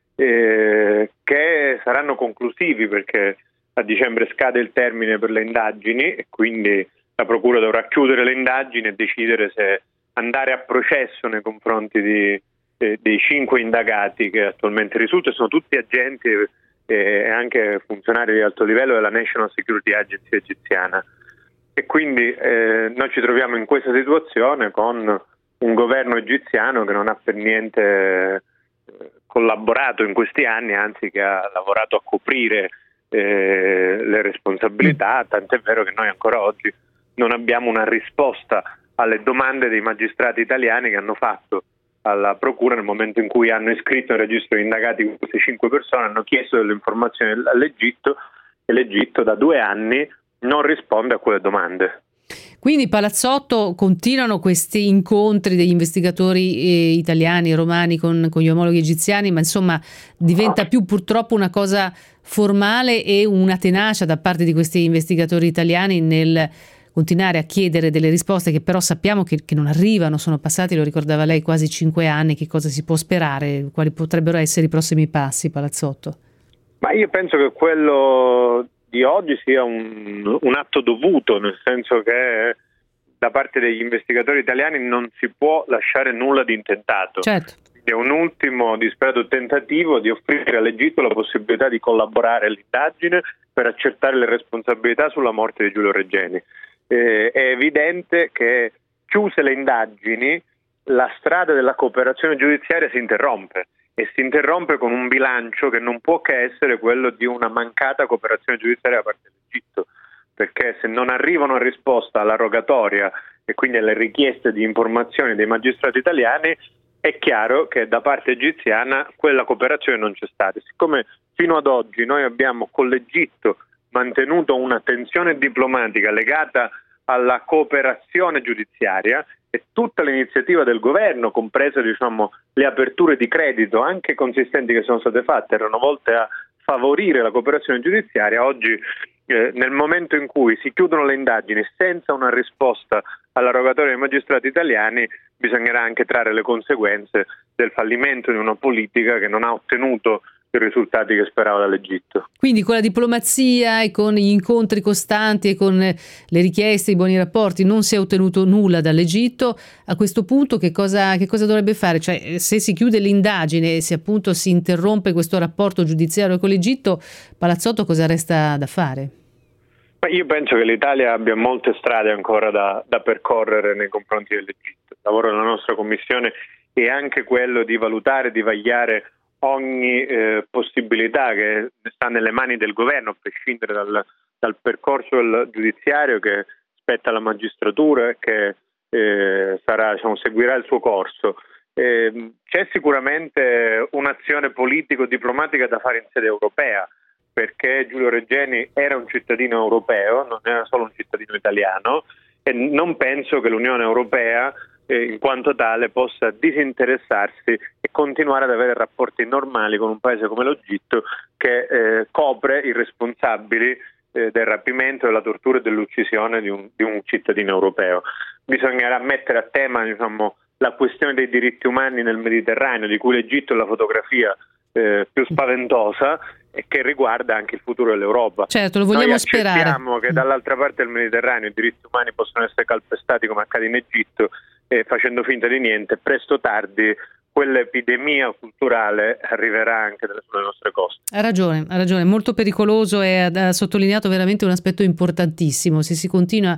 Q: eh, che saranno conclusivi perché a dicembre scade il termine per le indagini e quindi la Procura dovrà chiudere le indagini e decidere se andare a processo nei confronti di, eh, dei cinque indagati che attualmente risultano. Sono tutti agenti e eh, anche funzionari di alto livello della National Security Agency egiziana. E quindi eh, noi ci troviamo in questa situazione con un governo egiziano che non ha per niente eh, collaborato in questi anni, anzi che ha lavorato a coprire Eh, le responsabilità, tant'è vero che noi ancora oggi non abbiamo una risposta alle domande dei magistrati italiani che hanno fatto alla Procura nel momento in cui hanno iscritto nel registro di indagati queste cinque persone, hanno chiesto delle informazioni all'Egitto e l'Egitto da due anni non risponde a quelle domande.
C: Quindi Palazzotto, continuano questi incontri degli investigatori eh, italiani e romani con, con gli omologhi egiziani, ma insomma diventa più purtroppo una cosa formale e una tenacia da parte di questi investigatori italiani nel continuare a chiedere delle risposte che però sappiamo che, che non arrivano. Sono passati, lo ricordava lei, quasi cinque anni. Che cosa si può sperare? Quali potrebbero essere i prossimi passi, Palazzotto?
Q: Ma io penso che quello di oggi sia un, un atto dovuto, nel senso che da parte degli investigatori italiani non si può lasciare nulla di intentato.
C: Certo.
Q: È un ultimo disperato tentativo di offrire all'Egitto la possibilità di collaborare all'indagine per accertare le responsabilità sulla morte di Giulio Regeni. Eh, è evidente che, chiuse le indagini, la strada della cooperazione giudiziaria si interrompe e si interrompe con un bilancio che non può che essere quello di una mancata cooperazione giudiziaria da parte dell'Egitto, perché se non arriva una risposta alla rogatoria e quindi alle richieste di informazioni dei magistrati italiani, è chiaro che da parte egiziana quella cooperazione non c'è stata. Siccome fino ad oggi noi abbiamo con l'Egitto mantenuto una tensione diplomatica legata alla cooperazione giudiziaria e tutta l'iniziativa del governo, comprese diciamo le aperture di credito anche consistenti che sono state fatte, erano volte a favorire la cooperazione giudiziaria, oggi eh, nel momento in cui si chiudono le indagini senza una risposta alla rogatoria dei magistrati italiani, bisognerà anche trarre le conseguenze del fallimento di una politica che non ha ottenuto i risultati che sperava dall'Egitto.
C: Quindi con la diplomazia e con gli incontri costanti e con le richieste, i buoni rapporti non si è ottenuto nulla dall'Egitto. A questo punto che cosa, che cosa dovrebbe fare? Cioè, se si chiude l'indagine e se appunto si interrompe questo rapporto giudiziario con l'Egitto, Palazzotto cosa resta da fare?
Q: Ma io penso che l'Italia abbia molte strade ancora da, da percorrere nei confronti dell'Egitto. Il lavoro della nostra commissione è anche quello di valutare, di vagliare ogni eh, possibilità che sta nelle mani del governo, a prescindere dal, dal percorso giudiziario che spetta alla magistratura e che eh, sarà, diciamo, seguirà il suo corso. Eh, c'è sicuramente un'azione politico-diplomatica da fare in sede europea, perché Giulio Regeni era un cittadino europeo, non era solo un cittadino italiano, e non penso che l'Unione Europea Eh, in quanto tale possa disinteressarsi e continuare ad avere rapporti normali con un paese come l'Egitto che eh, copre i responsabili eh, del rapimento, della tortura e dell'uccisione di un, di un cittadino europeo. Bisognerà mettere a tema, diciamo, la questione dei diritti umani nel Mediterraneo, di cui l'Egitto è la fotografia eh, più spaventosa e che riguarda anche il futuro dell'Europa.
C: Certo, lo vogliamo
Q: Noi
C: sperare.
Q: accettiamo che dall'altra parte del Mediterraneo i diritti umani possono essere calpestati come accade in Egitto, e facendo finta di niente, presto o tardi quell'epidemia culturale arriverà anche sulle nostre coste.
C: Ha ragione, ha ragione, molto pericoloso e ha sottolineato veramente un aspetto importantissimo. Se si continua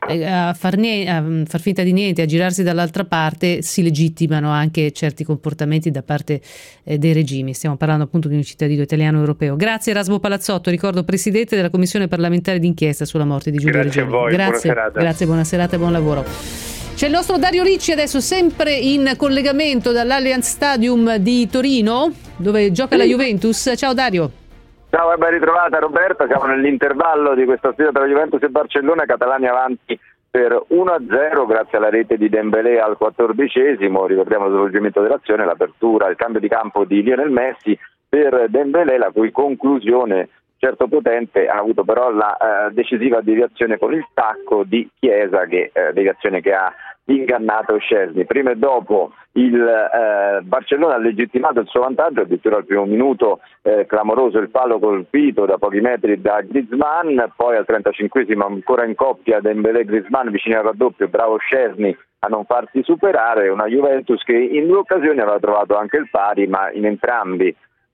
C: a far, niente, a far finta di niente, a girarsi dall'altra parte, si legittimano anche certi comportamenti da parte eh, dei regimi. Stiamo parlando appunto di un cittadino italiano europeo. Grazie Erasmo Palazzotto, ricordo presidente della Commissione parlamentare d'inchiesta sulla morte di Giulio
Q: Regeni.
C: Regeni.
Q: Grazie a voi,
C: grazie,
Q: buona serata.
C: Grazie, buona serata e buon lavoro. C'è il nostro Dario Ricci adesso sempre in collegamento dall'Allianz Stadium di Torino, dove gioca la Juventus. Ciao Dario.
K: Ciao e ben ritrovata Roberta, siamo nell'intervallo di questa sfida tra Juventus e Barcellona, Catalani avanti per uno a zero grazie alla rete di Dembélé al quattordicesimo, ricordiamo lo svolgimento dell'azione, l'apertura, il cambio di campo di Lionel Messi per Dembélé, la cui conclusione certo potente ha avuto però la eh, decisiva deviazione con il tacco di Chiesa, che eh, deviazione che ha ingannato Szczesny. Prima e dopo il eh, Barcellona ha legittimato il suo vantaggio, addirittura al primo minuto eh, clamoroso il palo colpito da pochi metri da Griezmann, poi al trentacinquesimo ancora in coppia Dembélé-Griezmann vicino al raddoppio, bravo Szczesny a non farsi superare, una Juventus che in due occasioni aveva trovato anche il pari, ma in entrambi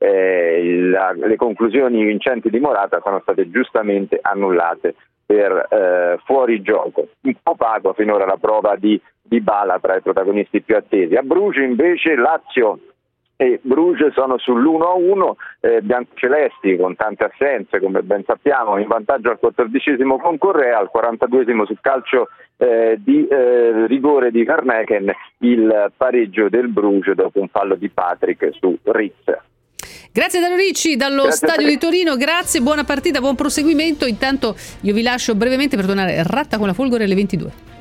K: Eh, la, le conclusioni vincenti di Morata sono state giustamente annullate per eh, fuorigioco. Un po' opaco finora la prova di Dybala tra i protagonisti più attesi. A Bruges invece Lazio e Bruges sono sull'uno a uno, eh, biancocelesti con tante assenze come ben sappiamo, in vantaggio al quattordicesimo con Correa, al quarantaduesimo sul calcio eh, di eh, rigore di Karneken il pareggio del Bruges dopo un fallo di Patrick su Ritz.
C: Grazie Dario Ricci dallo
K: Grazie
C: stadio di Torino, grazie, buona partita, buon proseguimento. Intanto io vi lascio brevemente per tornare ratta con la Folgore alle ventidue.